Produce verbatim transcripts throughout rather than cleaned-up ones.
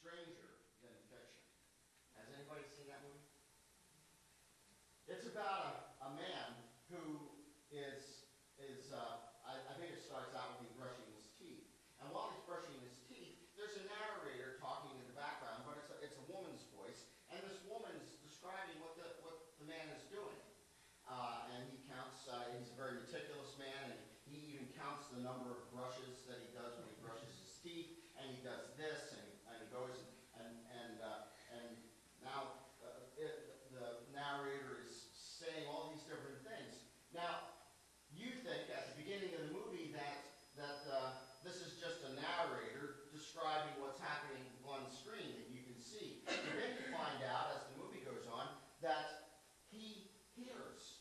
Stranger Than Fiction. Has anybody seen that movie? It's about a, a man who is, is uh, I, I think it starts out with him brushing his teeth. And while he's brushing his teeth, there's a narrator talking in the background, but it's a, it's a woman's voice, and this woman's describing what the, what the man is doing. Uh, and he counts, uh, he's a very meticulous man, and he even counts the number of brushes that he does when he brushes his teeth, and he does this, and he, and he goes, and, and, uh, and now uh, it, the narrator is saying all these different things. Now, you think at the beginning of the movie that, that uh, this is just a narrator describing what's happening on screen that you can see. And then you find out, as the movie goes on, that he hears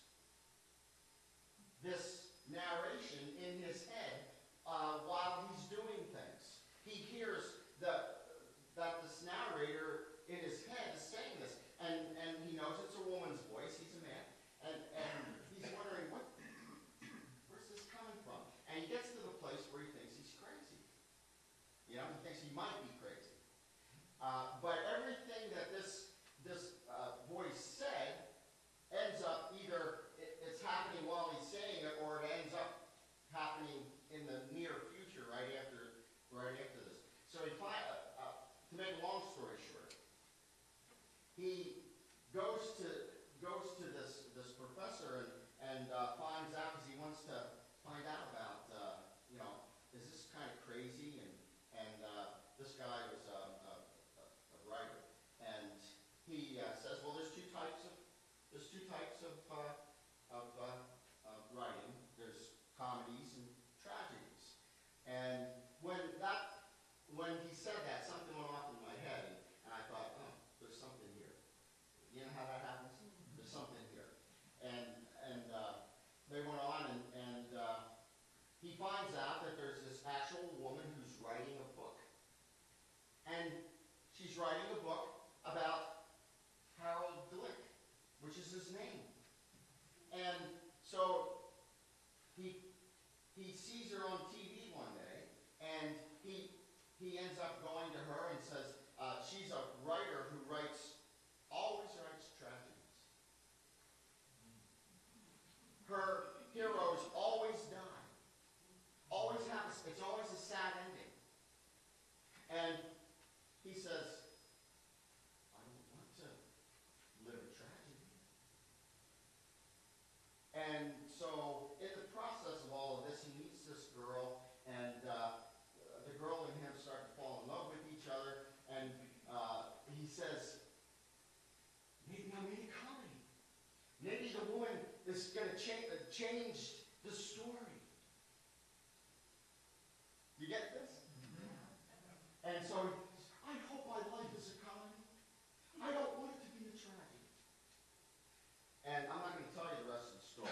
this narration in his head uh, while he's doing things. He hears the, that this narrator in his head is saying this, and, and he knows it's a woman's voice, he's a man, and, and he's wondering, what, where's this coming from? And he gets to the place where he thinks he's crazy. You know, he thinks he might be crazy. Uh, but everything that this, this uh, voice said ends up either it, it's happening while he's saying it, or it ends up happening in the near future, right after, right after this. So he find, uh, uh, to make a long story short, he goes to goes to this this professor and and uh, finds out, because he wants to find out about uh, you know, is this kind of crazy, and and uh, this guy was um, a, a, a writer, and he uh, says, well, there's two types of There's two types of, uh, of, uh, of writing. There's comedies and tragedies. And when that, when he said that, something went off in my head, and, and I thought, oh, there's something here. You know how that happens? There's something here. And and uh, they went on, and, and uh, he finds out that there's this actual woman who's writing a book. And she's writing a book about Harold Glick, which is his name. And so he he sees her on T V one day, and he he ends up going to her and says, uh, she's a writer who writes, always writes tragedies. Her heroes always die. Always happens, it's always a sad ending. And he says, I don't want to live a tragedy. And so, in the process of all of this, he meets this girl, and uh, the girl and him start to fall in love with each other, and uh, he says, maybe I'll make a comedy. Maybe the woman is going to cha uh, change the story. You get this? Mm-hmm. And so, I hope my life is a comedy. I don't want it to be a tragedy. And I'm not going to tell you the rest of the story.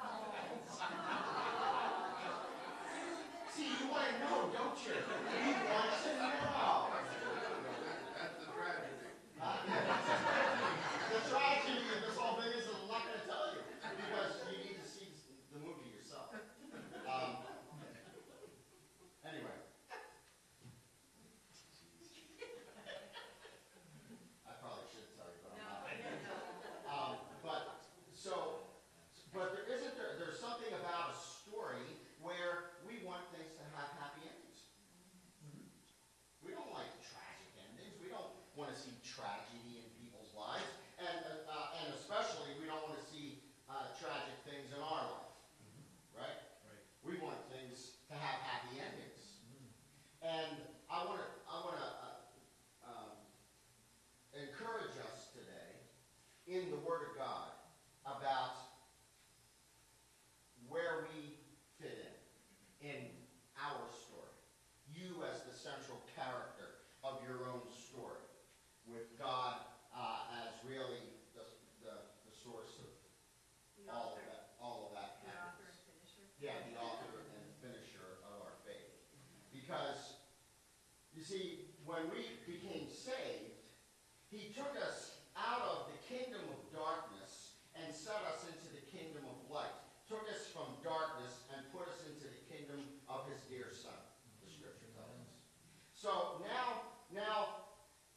See, you want to know, don't you? You want to know. That's the tragedy. Uh, the tragedy of this whole thing is that I'm not going to tell you, because you need to see the movie yourself. Um, anyway. I probably should tell you, but I'm not. Um, but so, but there isn't there. There's something about a story where we want things to have happy endings. We don't like tragic endings. We don't want to see tragedy in people's lives, and uh, and especially we don't want to see uh, tragic things in our life, right? Right. We want things to have happy endings, and I want to I want to uh, um, encourage us today in the Word of God about where we fit in, in our story. You as the central character of your own story, with God uh, as really the, the, the source of the all author. of that. All of that The happens. author and finisher. Yeah, the author and finisher of our faith. Because, you see, when we became saved, He took us out of the kingdom of darkness and set us into the kingdom of light. Took us from darkness and put us into the kingdom of His dear Son, the Scripture tells us. So now, now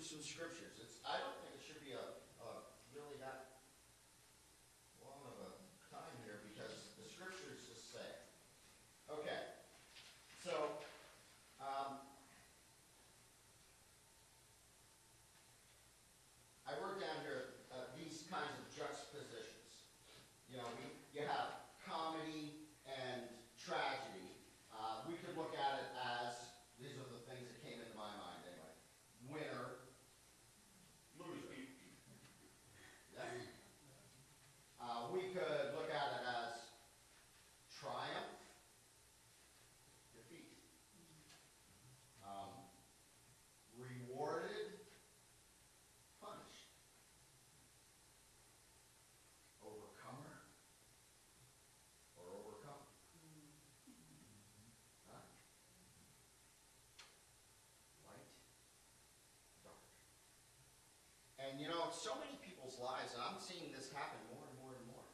through some scriptures. It's, I don't think it should be a, a really that long of a time here because the scriptures just say it. Okay, so, um, I wrote down here uh, these kinds of juxtapositions. You know, we, you have comedy and tragedy. Uh, we could look at it as, these are the things that came into my mind anyway. Winner, loser. Yeah. Uh, we could look at it as triumph, defeat. Um, rewarded, punished. Overcomer, or overcome. Huh? Light, dark. And you know, so many people's lives, and I'm seeing this happen more and more and more.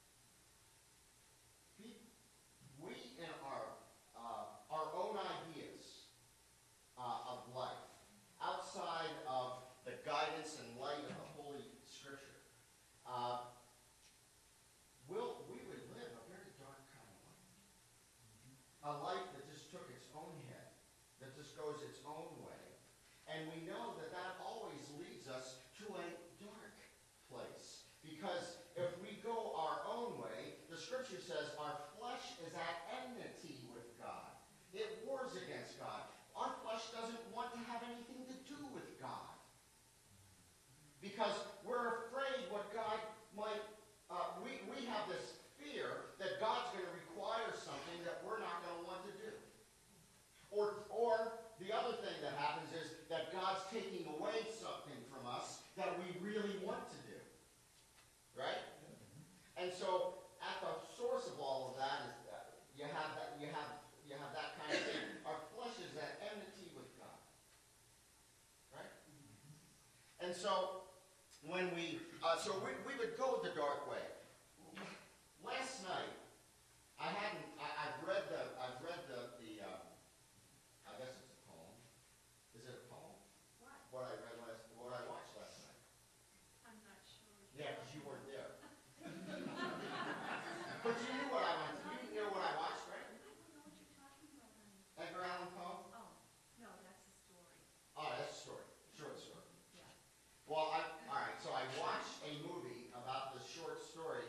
We, we in our uh, our own ideas uh, of life, outside of the guidance and light of the Holy Scripture, uh, will we would live a very dark kind of life. A life that just took its own head, that just goes its own way. And we know that that always leads us to a dark place. Because if we go our own way, the scripture says our flesh is at enmity with God. It wars against God. Our flesh doesn't want to have anything to do with God. Because we're afraid what God might, uh, we, we have this fear that God's going to require something that we're not going to want to do. Or, or the other thing that happens is that God's taking away something from us that we really want to do. Right? And so at the source of all of that is that you have that you have you have that kind of thing. Our flesh is at enmity with God. Right? And so when we uh, so we, we would go the dark way. Last night I hadn't I, I've read the I've read the the uh, I guess it's a poem. Is it a poem? What? What I read last what I watched last night. I'm not sure. Yeah, because you weren't there. But you knew what I went you knew what I watched, right? I don't know what you're talking about, honey. Edgar Allan Poe? Oh, no, that's a story. Oh, that's a story. Short story. Yeah. Well, I, all right, so I watched a movie about the short story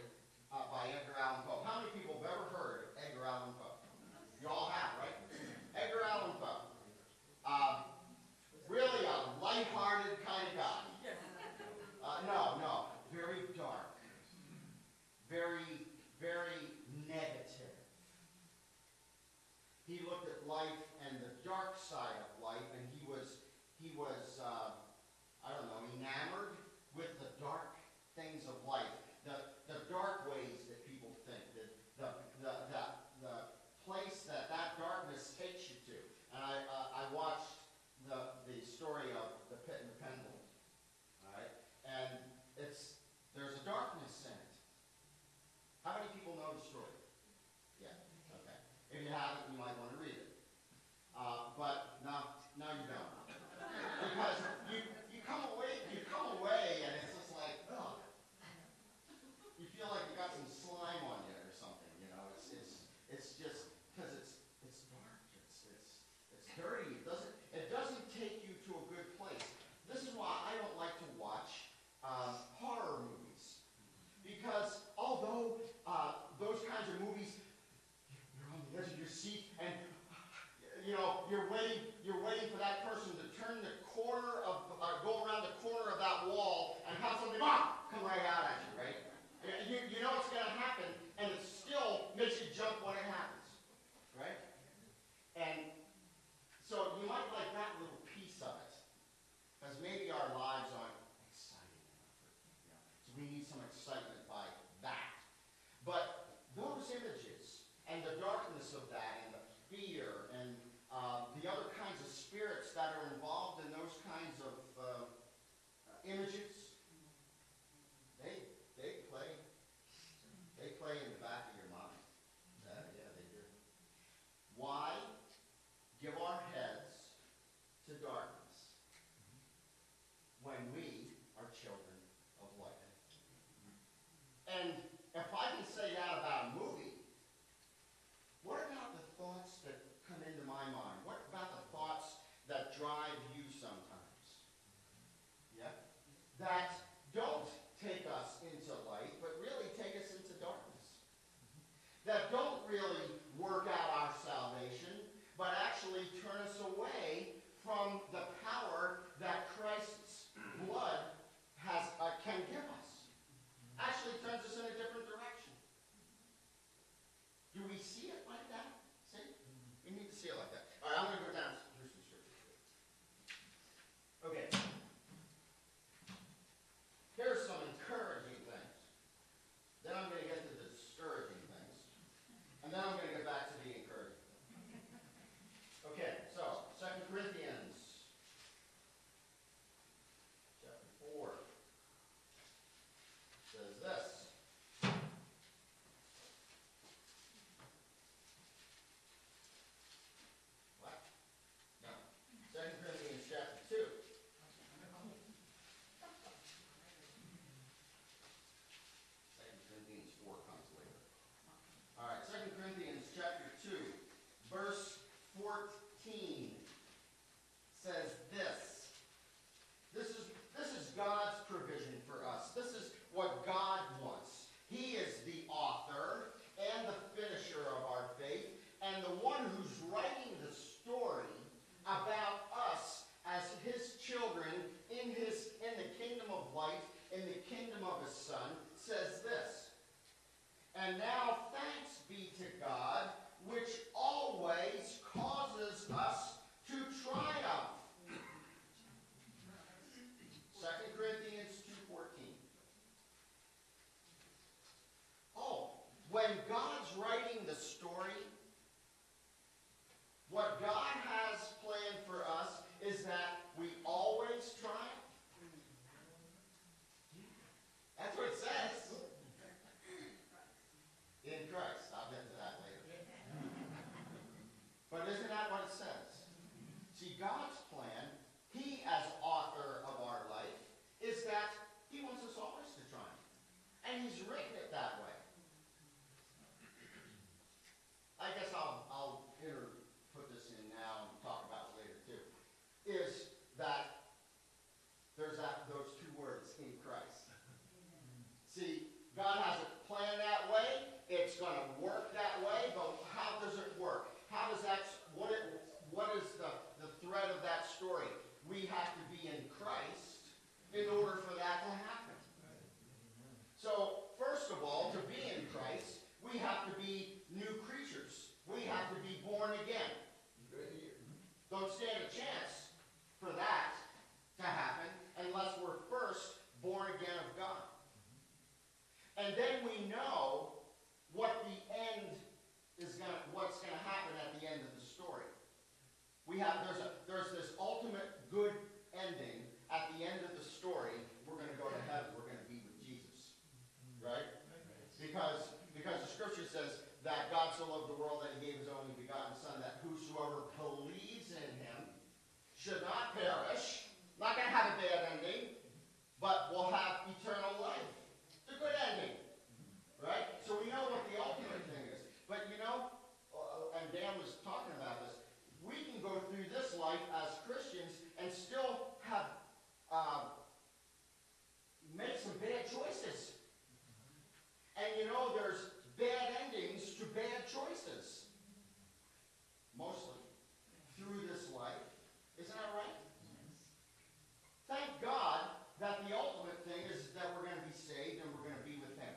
have, there's a, there's this ultimate good ending at the end of the story. We're gonna go to heaven, we're gonna be with Jesus. Right? Because, because the scripture says that God so loved the world that he gave his only begotten Son, that whosoever believes in him should not perish, not gonna have a bad ending, but will have eternal life. It's a good ending. Right? So we know what the ultimate thing is. But you know, uh, and Dan was talking about this, we can go through this life as Christians and still have, uh, make some bad choices. And you know, there's bad endings to bad choices. Mostly. Through this life. Isn't that right? Thank God that the ultimate thing is that we're going to be saved and we're going to be with him.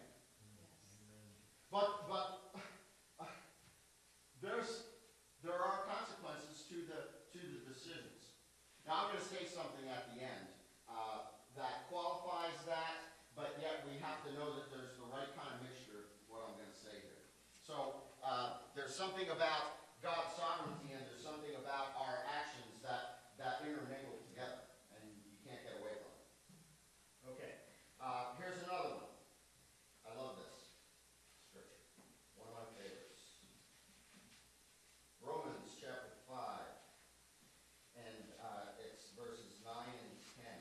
But, but, uh, there's, there are consequences to the, to the decisions. Now I'm going to say something at the end, uh, that qualifies that, but yet we have to know that there's the right kind of mixture of what I'm going to say here. So, uh, there's something about God's sovereignty and there's something about our actions that, that intermingle together, and you can't get away from it. Okay, uh, here's another one. I love this scripture. One of my favorites. Romans chapter five, and uh, it's verses nine and ten.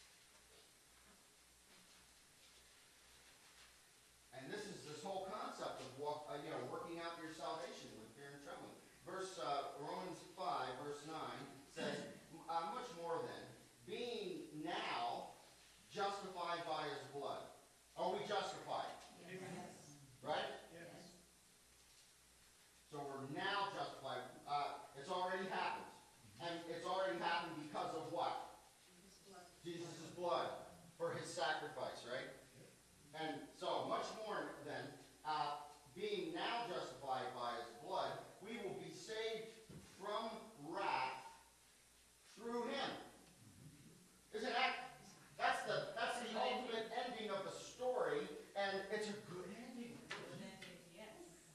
And this is this whole concept of walk, uh, you know, working out your salvation with fear and trembling. Verse uh, Romans five, verse nine says, uh, "Much more then, being now justified by his blood." Are we justified? Yes. Right? Yes. So we're now justified. Uh, it's already happened. And it's already happened because of what? Jesus' blood. Jesus' blood for his sacrifice, right? And so, much more than uh, being now justified by his blood, we will be saved from wrath through him. Isn't that? That's the that's the ultimate ending of the story, and it's a good ending. Yes.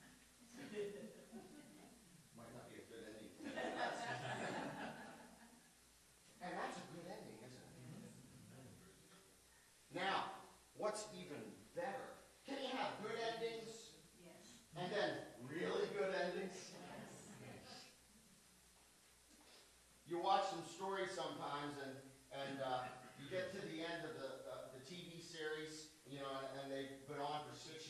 Might not be a good ending. For me, but that's- and that's a good ending, isn't it? Now, what's even better? Can you have good endings Yes. and then really good endings? You watch some stories sometimes, and and uh, you get to the end of the uh, the T V series, you know, and, and they've been on for six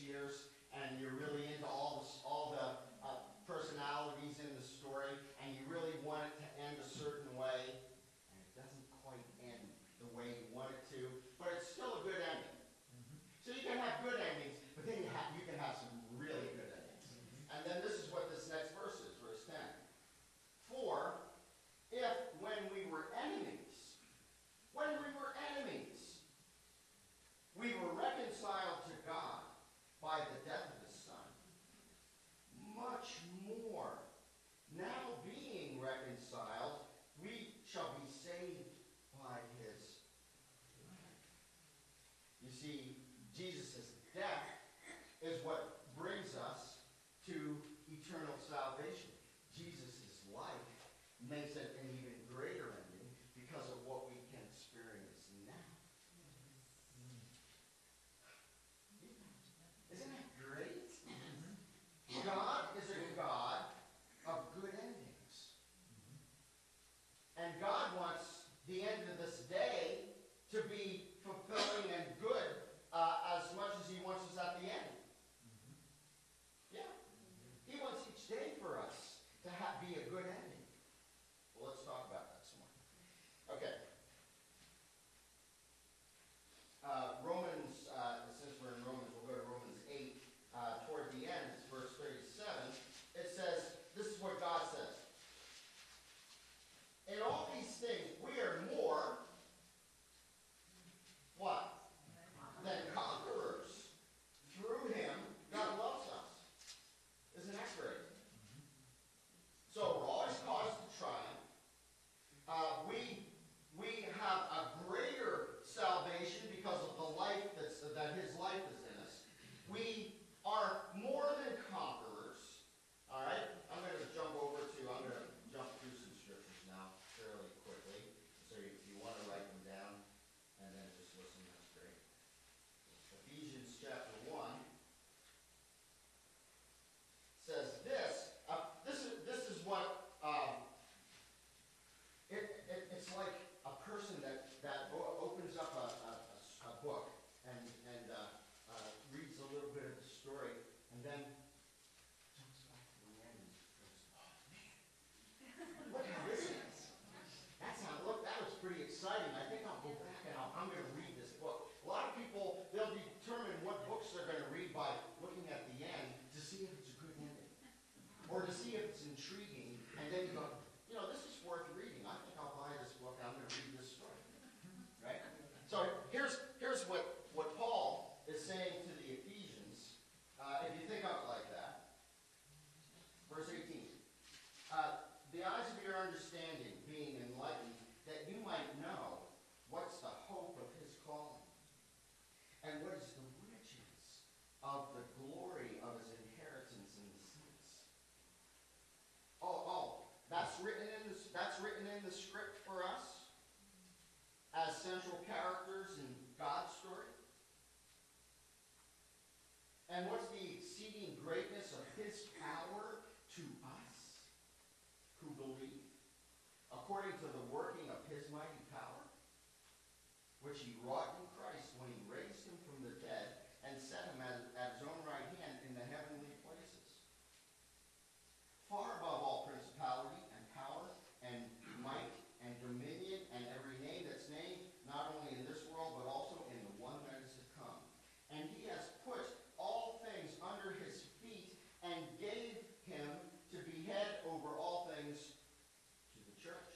And what's the exceeding greatness of his power to us who believe, according to the working of his mighty power, which he wrought in Christ when he raised him from the dead and set him at, at his own right hand in the heavenly places, far above all principality and power and might and dominion and every name that's named, not only in this world but also in the one that is to come. And he has put all things under his feet and gave him to be head over all things to the church.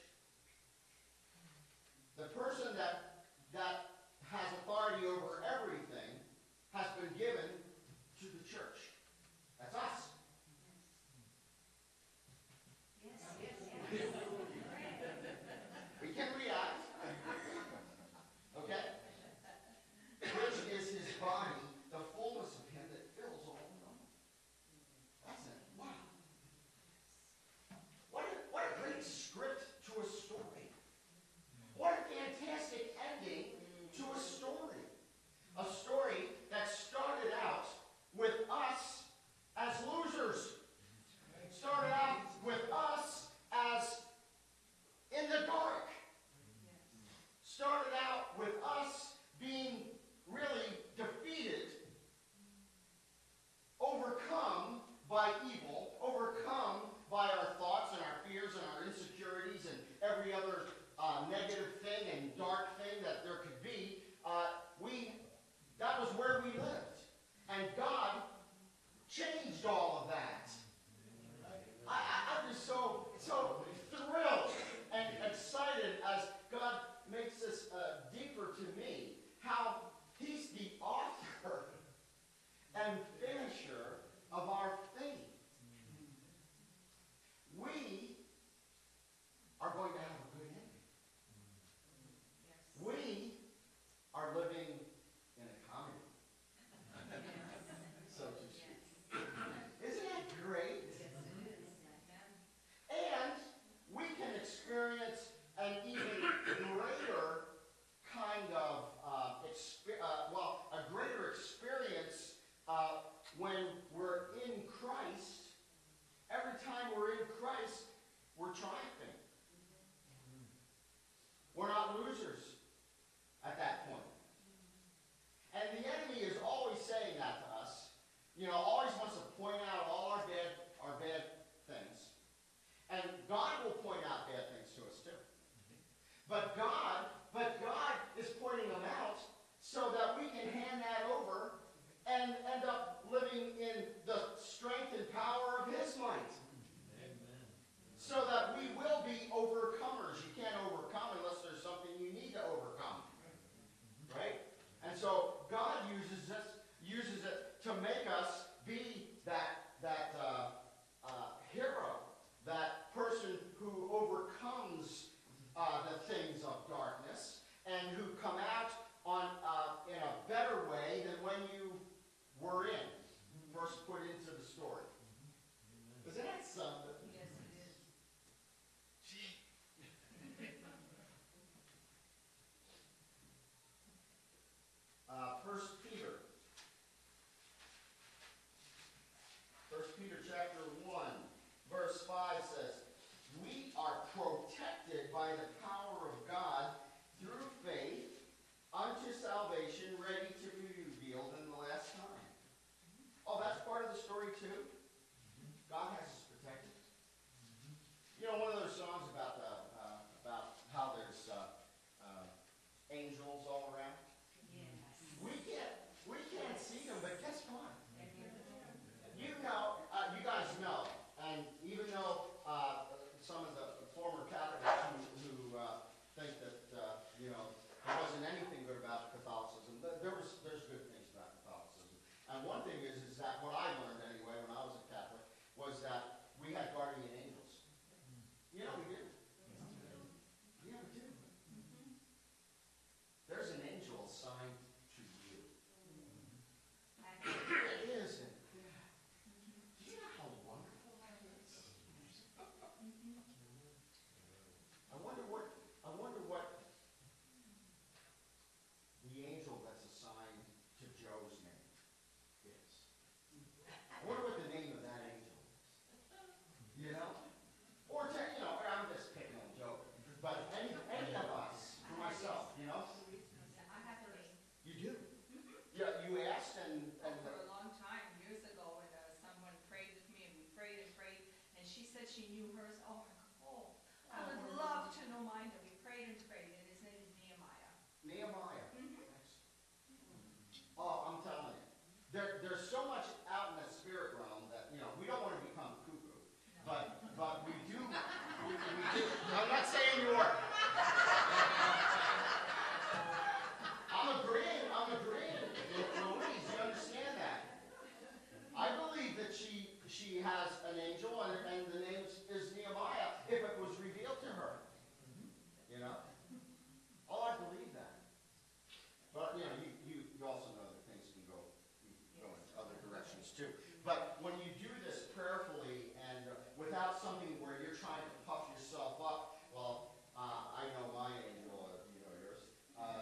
The person that, that has authority over everything has been given to the church. That's us. Yes, yes, yes. We can react. Okay? Which is his body, the fullness of him that fills all in all. That's it. Wow. What a, what a great script to a story. What a fantastic ending to a story. A story that started out with us as losers. Started out with us as in the dark. Started out with us being really defeated, overcome by evil, overcome by our thoughts and our fears and our insecurities and every other uh, negative thing and dark thing that there could be. Uh, we, that was where we lived. And God changed all of that. I, I, I'm just so, so thrilled and excited as God makes this uh, deeper to me, how he's the author and finisher of our faith. We are going to have a good ending. We are living in a comedy, so to speak. Isn't that great? And we can experience an even greater kind of, uh, exper- uh, well, a greater experience uh, when we're in Christ. Every time we're in Christ, we're triumphing. We're not losers at that point. And the enemy is always saying that to us. You know, always wants to point out all our bad, our bad things. And God will point out bad things to us too. But God, but God is pointing them out so that we can hand that over and end up living in the strength and power of his might. Amen. So that we will be overcomers. You can't overcome unless there's something you need to overcome. Right? And so God uses this, uses it to make us be that she knew hers. Oh, my God. Oh, I would love to know mine, that we prayed and prayed, and his name is Nehemiah. Nehemiah. Mhm. Oh, I'm telling you, there, there's so much out in the spirit realm that, you know, we don't want to become cuckoo, but, but we do, we, we do. I'm not saying you are. I'm agreeing, I'm agreeing. Louise, you understand that? I believe that she, she has an angel, and, and the name is, is Nehemiah, if it was revealed to her. You know? Oh, I believe that. But, you know, you, you, you also know that things can go, go in other directions too. But when you do this prayerfully and without something where you're trying to puff yourself up, well, uh, I know my angel, uh, you know yours. Uh,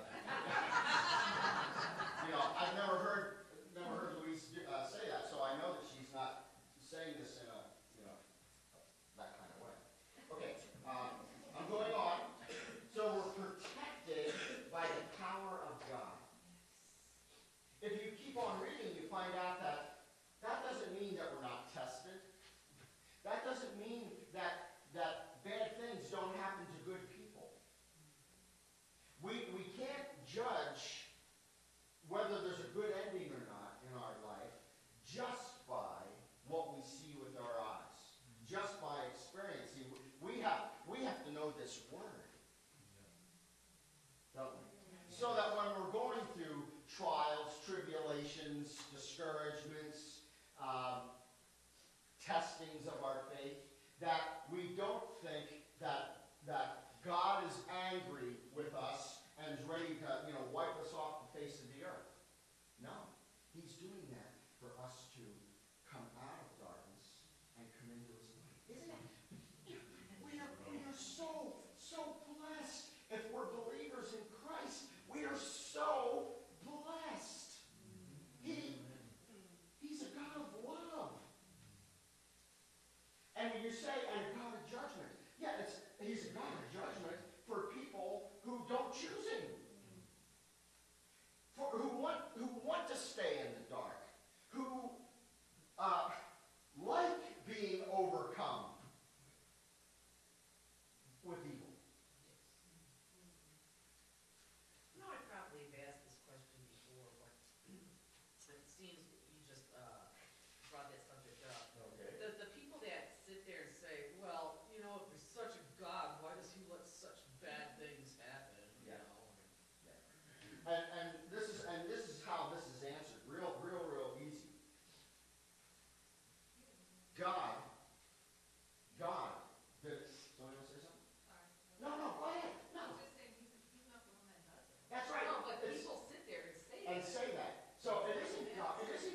you know, I've never heard, never heard Louise do, uh, say that, so I know that she's not saying this in a, you know, that kind of way. Okay, um, I'm going on. So we're protected by the power of God. If you keep on reading, you find out that that doesn't mean that we're not tested. That doesn't mean that, that bad things don't happen to good people. We, we can't judge whether there's a good ending or not in our life just by what we see with our eyes, just by experiencing. We have, we have to know this word. Don't we? So that when we're going through trials, tribulations, discouragements, um, testings of our faith, that we don't think that that God is angry with us and is ready to, you know, wipe us off the face of the earth. No, He's doing that for us to come out of darkness and come into His light. Isn't it? We are, we are so, so blessed. If we're believers in Christ, we are so blessed. He, he's a God of love. And when you say, and a God of judgment, yeah, it's, he's a God of judgment for people who don't choose Him. For, who want, who want to stay in the dark. Who uh, like being overcome with evil. You know, I probably have asked this question before, but it seems that you just uh, brought that subject up. Okay. The, the people that sit there and say, well, you know, if there's such a God, why does He let such bad things happen? You Yeah. know? And, and this is and this is how this is answered. Real, real, real easy. God, God, did someone want to say something? Sorry. No, no, go ahead. I No. was just saying, he's, he's not the one that does it. That's right. No, but It's- people sit there and say and that. say that. So it isn't God. It isn't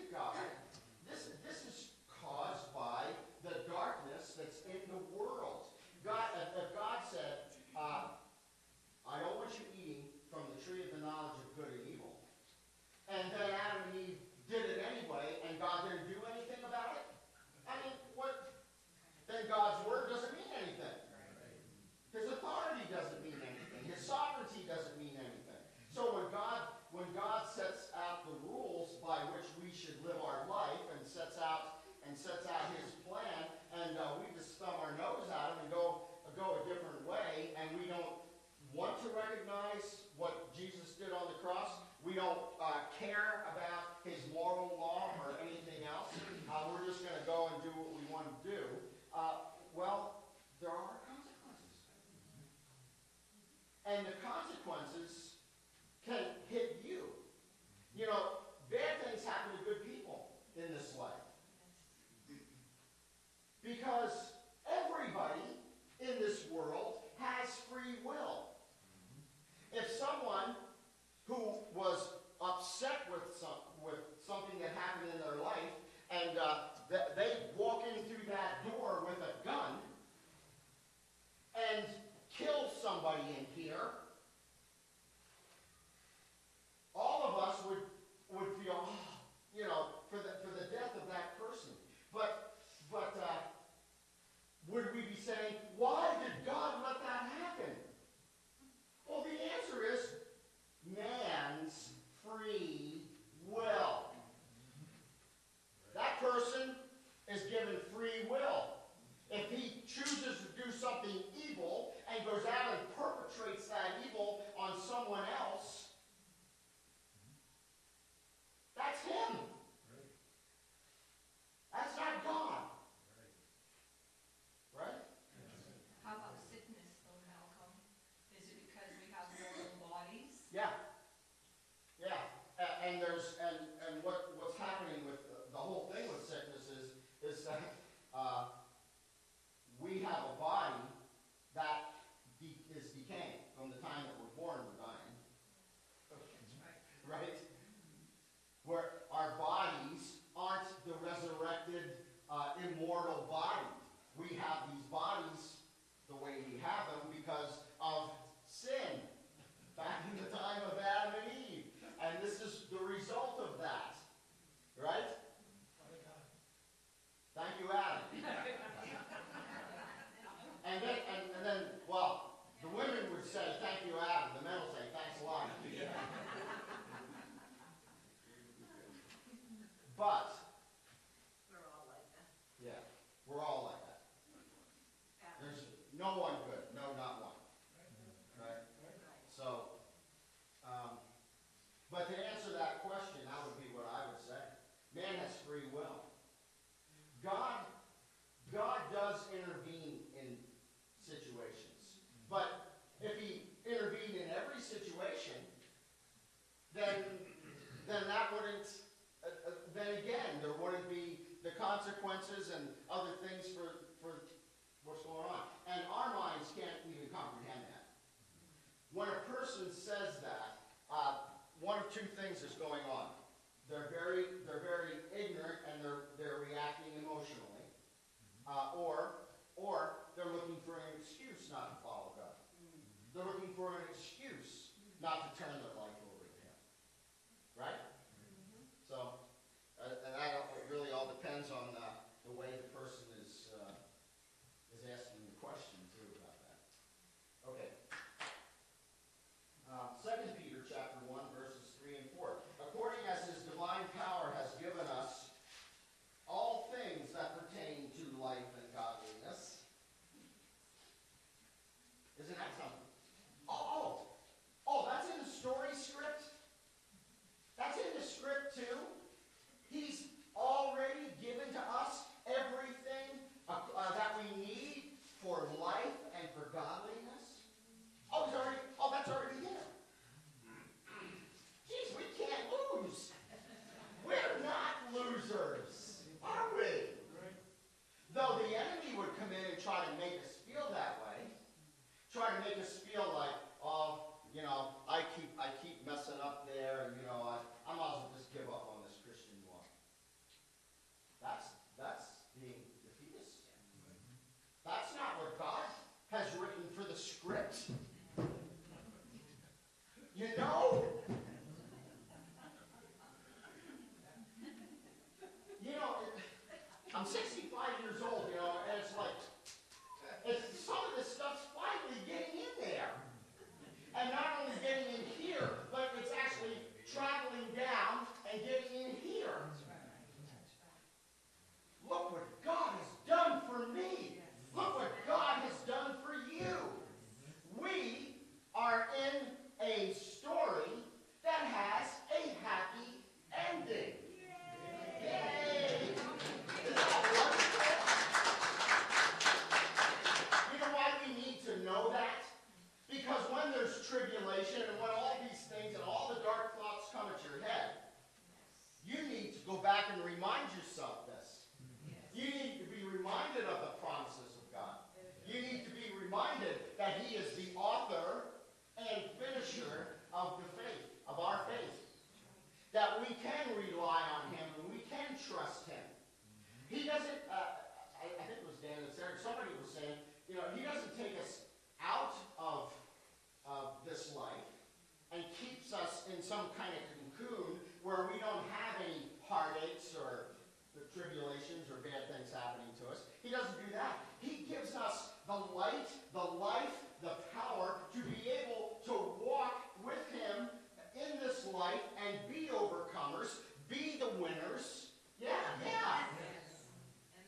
free will. God, God does intervene in situations. But if he intervened in every situation, then, then that wouldn't, uh, uh, then again, there wouldn't be the consequences and other things for, for what's going on. And our minds can't even comprehend that. When a person says that, uh, one of two things is going on. They're very, they're very ignorant and they're, they're reacting emotionally. Uh, or, or they're looking for an excuse not to follow God. They're looking for an excuse not to turn their life over to Him. Right? So, uh, and that it really all depends on uh, the way the person is uh, is asking the question too about that. Okay. Uh, Second Peter chapter one verses three and four. According as His divine power has given us all things that pertain to life and godliness. Isn't that something? Oh, oh, that's in the story script. That's in the script too. He's already given to us everything uh, uh, that we need for life and for godliness. Oh, he's already. Oh, that's already there. Jeez, we can't lose. We're not losers, are we? Though the enemy would come in and try to make us feel that way, try to make us feel like, oh, you know, I keep I keep messing up there, and you know, I, I might as well just give up on this Christian walk. That's that's being defeatist. That's not what God has written for the script. You know? You know, I'm sixty-five years old, you know, and it's like, it's, some of this stuff's finally getting in there. And not only getting in here, but it's actually traveling down and getting in here. Look what God has done for me. Look what God has done for you. We are in a story that has a happy ending. Yay! Isn't that wonderful? You know why we need to know that? Because when there's tribulation and when all these things and all the dark thoughts come at your head, you need to go back and remind yourself this. You need to be reminded of the promises of God. You need to be reminded that He is the author and finisher of the faith, of our faith. That we can rely on Him and we can trust Him. He doesn't, uh, I, I think it was Dan that said, somebody was saying, you know, He doesn't take us out of, of this life and keeps us in some kind of cocoon where we don't have any heartaches or the tribulations or bad things happening to us. He doesn't do that. He gives us the light, the life, the power to be able to walk with Him in this life and be overcomers, be the winners. Yeah, yeah.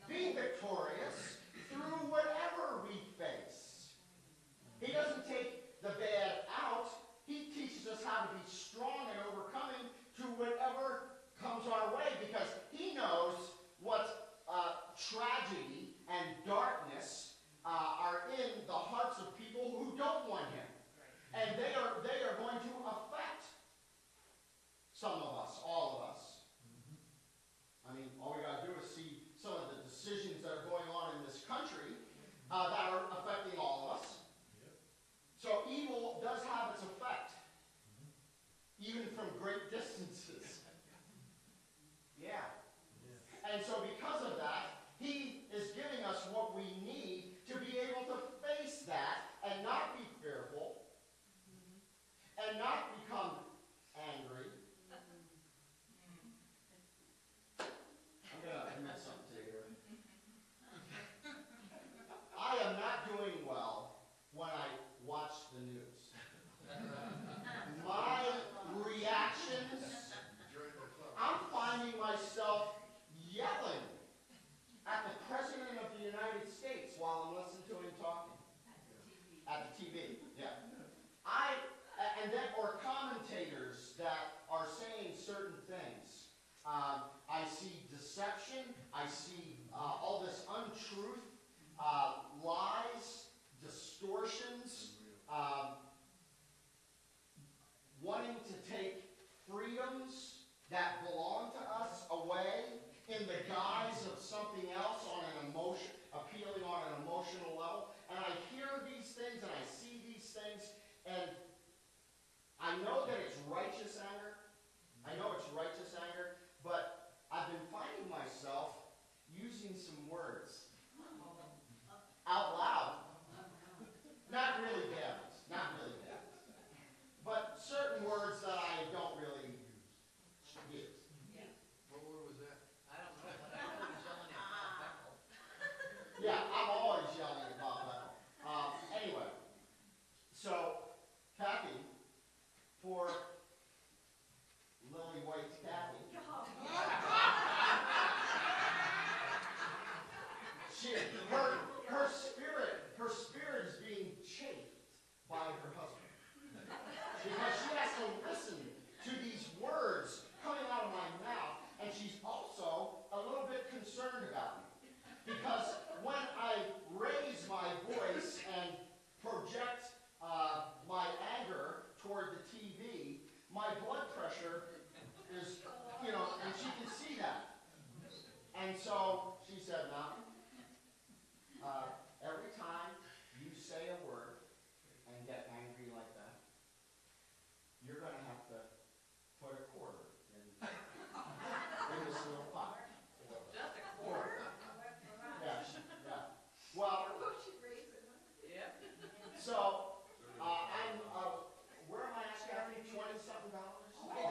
concerned about me. Because when I raise my voice and project uh, my anger toward the T V, my blood pressure is, you know, and she can see that. And so she said, "Now, uh, every time you say a word and get angry like that, you're going to have to put a quarter in, in this little pot." Just a quarter. Yeah, she- yeah. Well, Yep. so uh, I'm, uh, where am I at, Kathy? Twenty something dollars?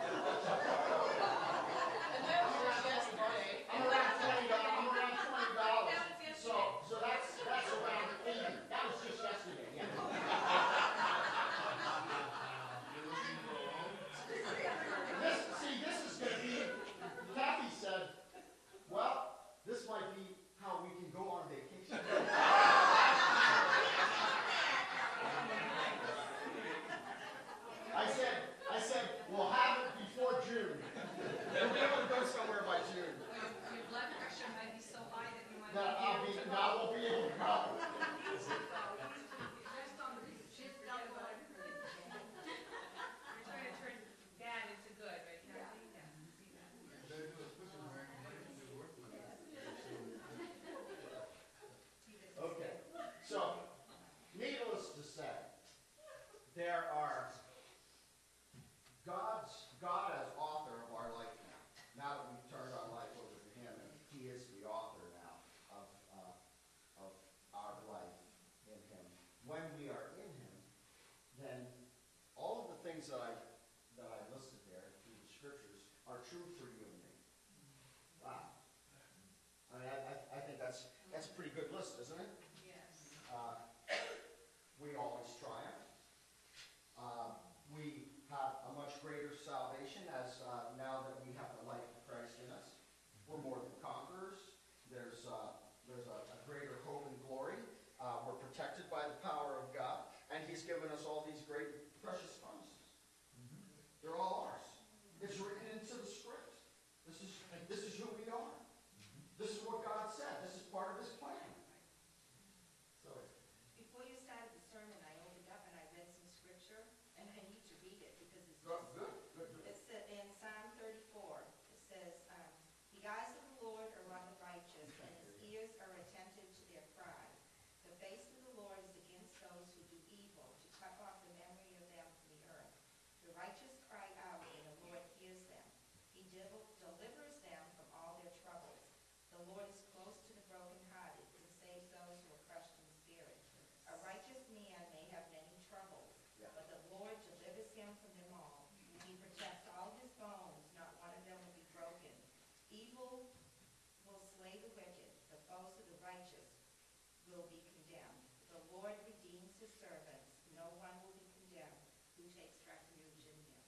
And that was just yesterday. I'm around twenty dollars. I'm around twenty dollars. That was So, yesterday. so that's that's around eighty. That was just yesterday. Yeah. You're looking for a home? This, see, this is going to be. Kathy said, "Well, this might be how we can go on vacation." I said, I said, "We'll have it before June. We'll be able to go somewhere by June." Your blood pressure might be so high that you might That I'll not be, be able to now I won't be able to go. Just on the beach. She's not going. You're trying to turn bad into good, right, Kathy? Yeah. See that? They do a cooking rack and they can do work with it. Okay, so, needless to say, there are God's, God as author of our life now. Now that we've turned our life over to Him, and He is the author now of, uh, of our life in Him. When we are in Him, then all of the things that I, that I listed there through the scriptures are true for you and me. Wow. I mean, I, I, I think that's, that's a pretty good list, isn't it? Yes. Uh, we always triumph. Uh, we have a much greater salvation as uh, now that we have the life of Christ in us. We're more than conquerors. There's, uh, there's a, a greater hope and glory. Uh, we're protected by the power of God, and He's given us all these great, precious promises. They're all ours. It's written into the script. This is, this is who we are. This is what God said. This is part of His plan. So, Before you started the sermon, I opened up and I read some scripture, and I need to read it because it's good, just, good, good, good. it said in Psalm thirty-four, it says, um, "The eyes of the Lord are on the righteous, and His ears are attentive to their cry. The face of the Lord is against those who do evil, to cut off the memory of them from the earth. The righteous cry out, and the Lord hears them. He del- delivers them from all their troubles. The Lord is close to the brokenhearted, and saves those who are crushed in spirit. A righteous man may have many troubles, Yeah. but the Lord delivers him from them all. He protects all his bones, not one of them will be broken. Evil will slay the wicked, the foes of the righteous will be condemned. The Lord redeems his servants, no one will be condemned who takes refuge in him."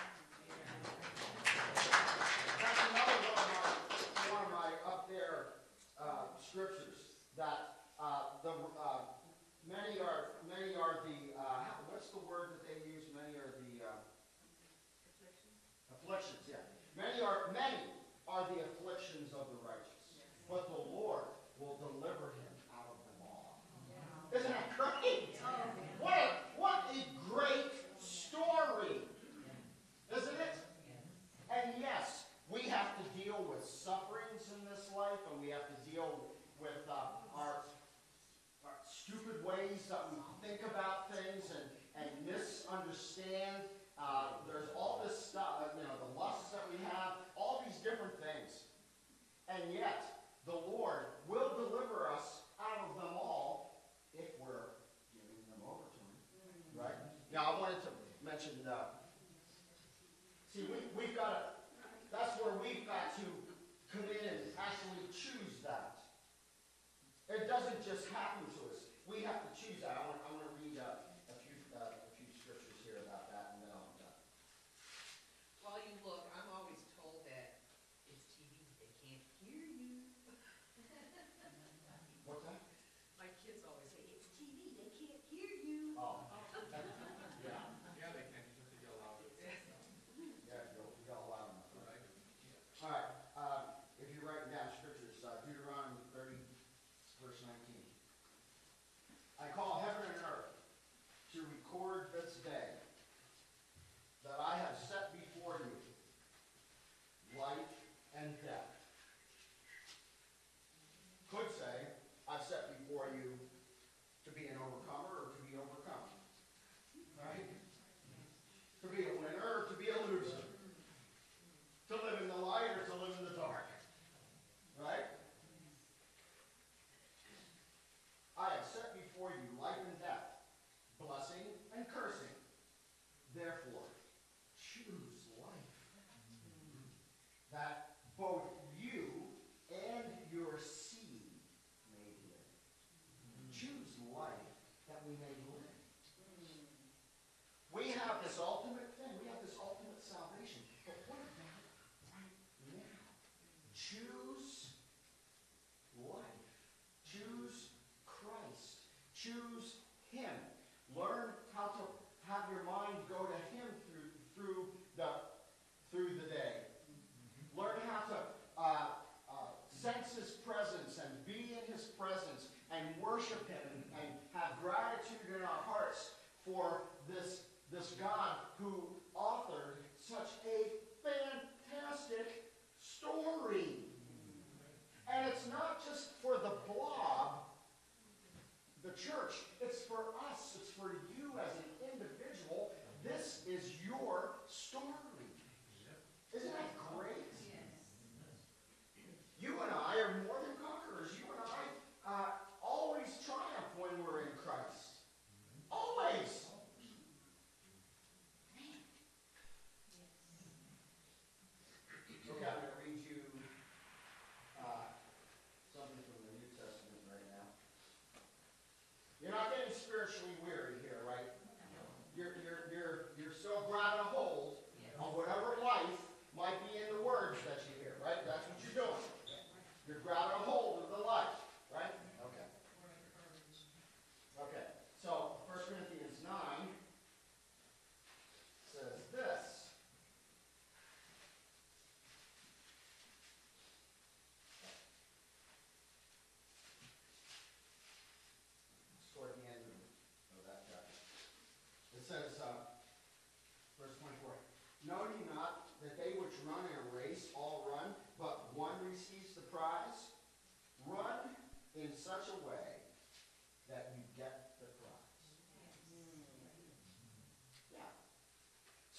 That's another one of my, one of my up there uh, scriptures that uh, the uh, many are many are the uh, how- what's the word that they use? Many are the uh, afflictions. Yeah, many are many are the afflictions of the righteous, but the Lord will deliver him out of them all. Isn't that great? What a what a great story, isn't it? And yes, we have to deal with sufferings in this life, and we have to deal with uh, our, our stupid ways that we think about things and, and misunderstand. Uh, there's all this stuff, uh, you know, the lusts that we have, all these different things. And yet, the Lord will deliver us out of them all if we're giving them over to Him. Right? Now, I wanted to mention, uh, see, we, we've got to, that's where we've got to come in and actually choose that. It doesn't just happen to us. We have to choose that. I want, I want to read uh, a few uh, a few scriptures here about that, and then I'll be done. While you look, I'm always told that it's T V, they can't hear you. What's that? My kids always say, it's T V, they can't hear you. Oh. Yeah. Yeah, they can, you just have to yell louder. Yeah, you got a lot of them. Right? All right. Um, if you're writing down scriptures, uh, Deuteronomy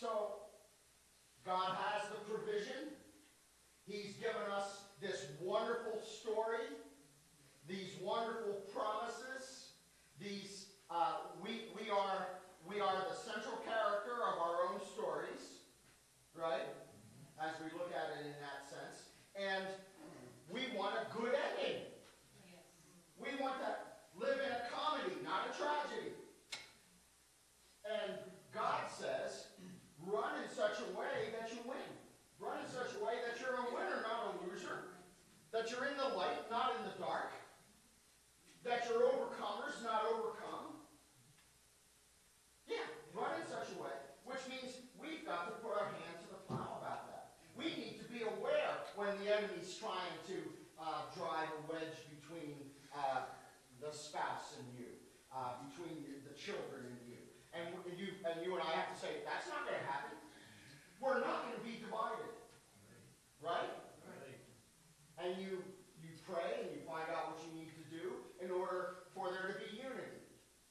So, God has the provision. He's given us this wonderful story, these wonderful promises, these, uh, we, we are, we are the central character of our own stories, right? As we look at it in that sense. And we want a good ending. We want to live in a comedy, not a tragedy. And God says, run in such a way that you win. Run in such a way that you're a winner, not a loser. That you're in the light, not in the dark. That you're overcomers, not overcome. Yeah, run in such a way. Which means we've got to put our hand to the plow about that. We need to be aware when the enemy's trying to uh, drive a wedge between uh, the spouse and you. Uh, between the children and you. And you, and you and I have to say, that's not going to happen. We're not going to be divided. Right? Right. And you, you pray and you find out what you need to do in order for there to be unity.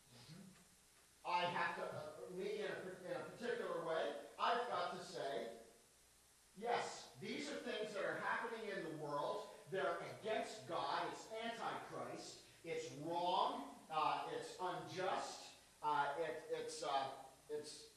I have to, uh, me in a, in a particular way, I've got to say, yes, these are things that are happening in the world. They're against God. It's antichrist. It's wrong. Uh, it's unjust. Uh, it, it's, uh, it's,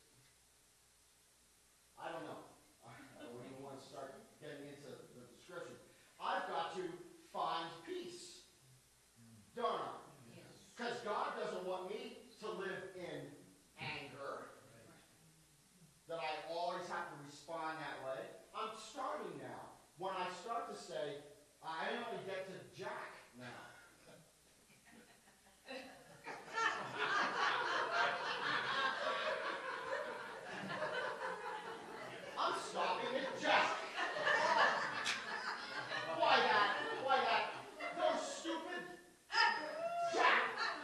I don't know. I don't even want to start getting into the description. I've got to find peace, don't I? Because God doesn't want me to live in anger, that I always have to respond that way. I'm starting now. When I start to say, I only get to Jack now. I'm stopping at Jack. Why that? Why that? No stupid Jack.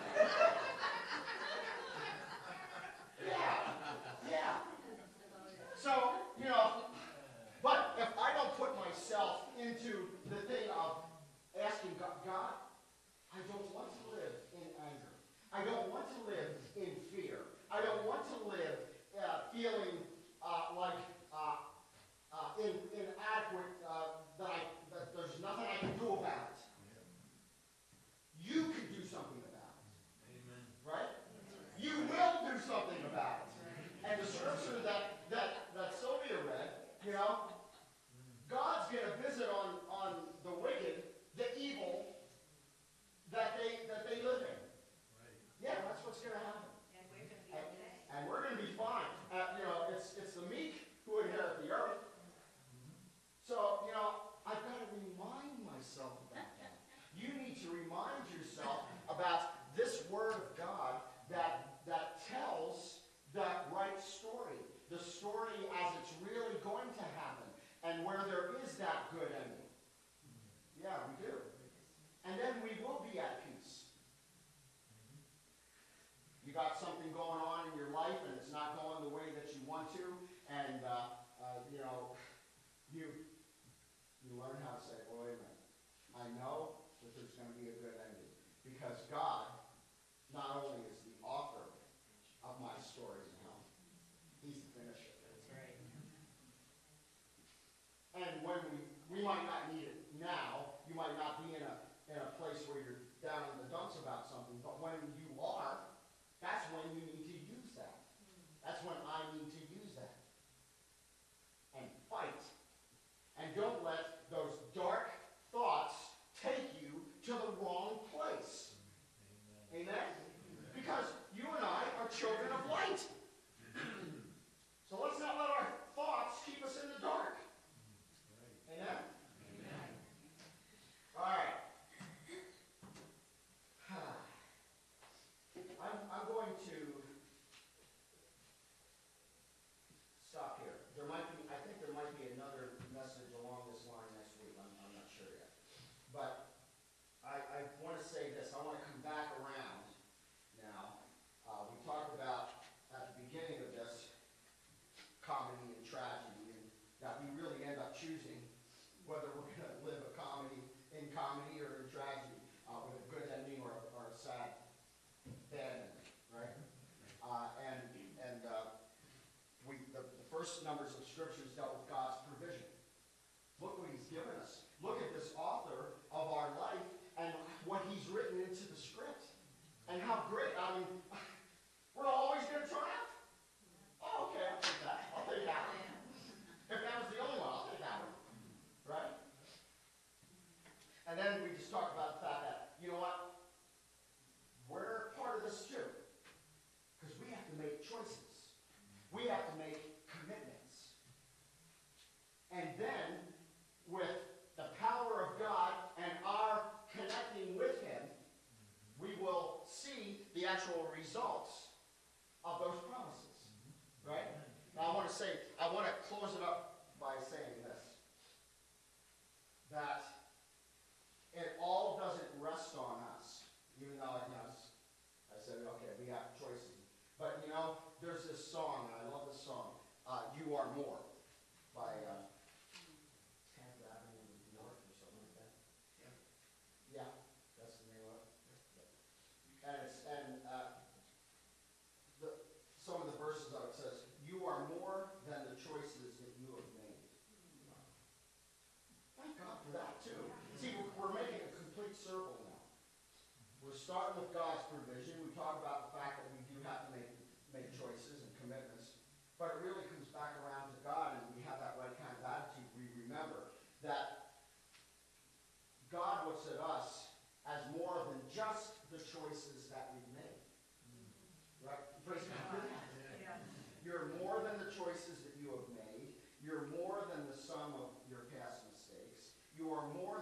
Yeah, yeah. So, you know, but if I don't put myself into the thing of asking God, God, I don't want to live in anger. I don't want to live in fear. I don't want to live uh, feeling uh, like uh, uh, in, inadequate, uh, that, I, that there's nothing I can do about it. You can do something about it. Amen. Right? You will do something about it. And the scripture that, that, that Sylvia read, you know, God's going to visit on, on the wicked, the evil that they that they live in. Right. Yeah, that's what's going to happen. And we're going to be And, okay. and we're going to be fine. Uh, you know, it's it's the meek who inherit the earth. So, you know, I've got to remind myself about that. You need to remind yourself about this word of God that that tells that right story. The story as it's really going to happen. And where there is that good ending. Yeah, we do. And then we will be at peace. You got something going on in your life and it's not going the way that you want to, and uh, uh, you know, you you learn how to say, well, wait a minute. I know that there's going to be a good ending. Because God not only is the author of my story now, He's the finisher. That's right. And when we, we might not need it now, you might not be in a, in a place where you're down in the dumps about something, but when you are, that's when you need to use that. That's when I need to use that. And fight. And don't let those dark first numbers of scriptures dealt with God's provision. Look what he's given us. Look at this author of our life and what he's written into the script. And how great. I mean, we're always going to triumph. Oh, okay, I'll take that. I'll take that one. If that was the only one, I'll take that one. Right? And then we just talked about the fact that, you know what? We're part of this too. Because we have to make choices. We have to make commitments. And then, with the power of God and our connecting with him, we will see the actual results of those promises. Right? Now I want to say, I want to close it up by saying this. That it all doesn't rest on us. Even though, you know, I said, okay, we have choices. But, you know, there's this song, and I love this song, uh, You Are More, by uh, tenth Avenue of New York or something like that. Yeah. Yeah, that's the name of it. And it's, and uh, the, some of the verses of it says, you are more than the choices that you have made. Thank God for that, too. See, we're, we're making a complete circle now. We're starting with God's provision. We talk about the fact that we do have to make, make choices and commitments. But it really comes back around to God, and we have that right kind of attitude. We remember that God looks at us as more than just the choices that we've made. Right? Praise God for that. You're more than the choices that you have made. You're more than the sum of your past mistakes. You are more